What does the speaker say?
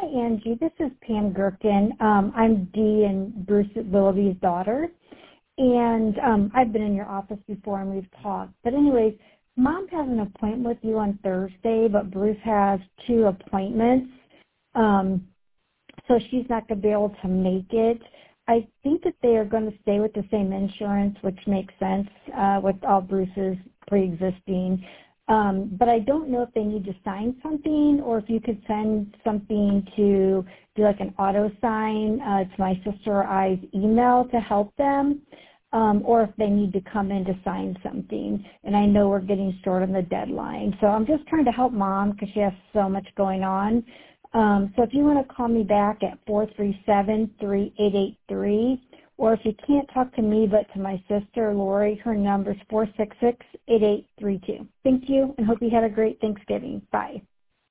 Hi, Angie. This is Pam Gherkin. I'm Dee and Bruce Willoughby's daughter, and I've been in your office before and we've talked. But anyways, Mom has an appointment with you on Thursday, but Bruce has 2 appointments, so she's not going to be able to make it. I think that they are going to stay with the same insurance, which makes sense with all Bruce's pre-existing. But I don't know if they need to sign something or if you could send something to do like an auto sign to my sister or I's email to help them, or if they need to come in to sign something. And I know we're getting short on the deadline. So I'm just trying to help Mom because she has so much going on. So if you want to call me back at 437-3883, or if you can't talk to me but to my sister, Lori, her number is 466-8832. Thank you, and hope you had a great Thanksgiving. Bye.